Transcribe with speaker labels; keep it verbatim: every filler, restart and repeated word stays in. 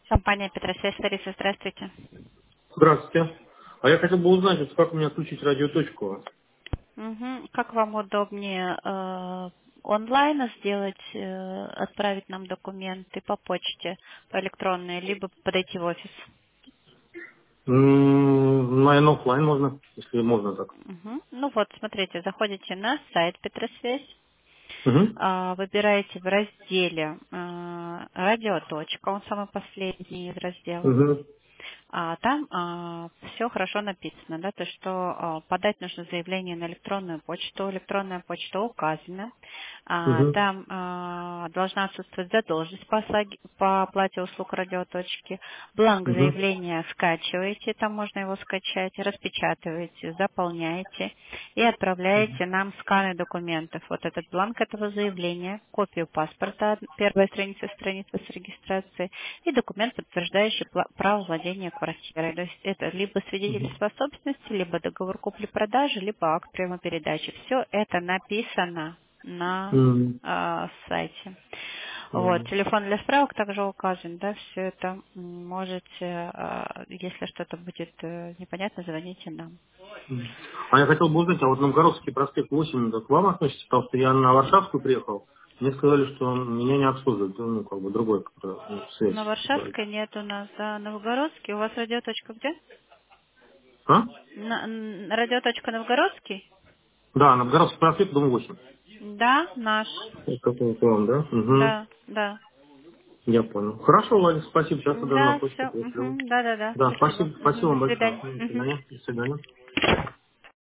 Speaker 1: Компания Петросвязь, Лариса, здравствуйте.
Speaker 2: Здравствуйте. А я хотел бы узнать, вот как мне отключить радиоточку.
Speaker 1: Мгм. Как вам удобнее э, онлайн сделать, э, отправить нам документы по почте, по электронной, либо подойти в офис?
Speaker 2: М, Наверное, оффлайн можно, если можно так.
Speaker 1: Мгм. Ну вот, смотрите, заходите на сайт Петросвязь,
Speaker 2: Угу.
Speaker 1: а, выбираете в разделе э, радиоточка, он самый последний из разделов.
Speaker 2: Угу.
Speaker 1: А, там все хорошо написано, да, то, что а, подать нужно заявление на электронную почту, электронная почта указана, А,
Speaker 2: Угу.
Speaker 1: там а, должна отсутствовать задолженность по, ослаги- по оплате услуг радиоточки, бланк
Speaker 2: Угу.
Speaker 1: заявления скачиваете, там можно его скачать, распечатываете, заполняете и отправляете нам сканы документов. Вот этот бланк этого заявления, копию паспорта, первая страница, страница с регистрацией, и документ, подтверждающий пла- право владения квартирой. То есть это либо свидетельство о собственности, либо договор купли-продажи, либо акт приема-передачи. Все это написано на
Speaker 2: Угу.
Speaker 1: а, сайте. Вот,
Speaker 2: Мгм.
Speaker 1: телефон для справок также указан, да, все это м, можете, а, если что-то будет э, непонятно, звоните нам.
Speaker 2: Мгм. А я хотел бы узнать, а вот Новгородский проспект восемь к вам относится, потому что я на Варшавскую приехал. Мне сказали, что меня не обслуживают, ну, как бы другой какой-то, ну,
Speaker 1: На
Speaker 2: связь. Типа.
Speaker 1: Варшавской нет у нас, да, Новгородский. У вас радиоточка где?
Speaker 2: А?
Speaker 1: На, н- радиоточка Новгородский?
Speaker 2: Да, Новгородский проспект, дом восемь.
Speaker 1: Да, наш.
Speaker 2: Вот какой к вам, да? Угу.
Speaker 1: Да, да.
Speaker 2: Я понял. Хорошо, Владимир, спасибо. Сейчас я даже на
Speaker 1: Да,
Speaker 2: почту
Speaker 1: все.
Speaker 2: пришлю.
Speaker 1: Да, да, да.
Speaker 2: Да,
Speaker 1: Спасибо.
Speaker 2: спасибо,
Speaker 1: Мгм,
Speaker 2: спасибо
Speaker 1: до
Speaker 2: вам большое.
Speaker 1: свидания.
Speaker 2: До
Speaker 1: Мгм.
Speaker 2: свидания. До свидания.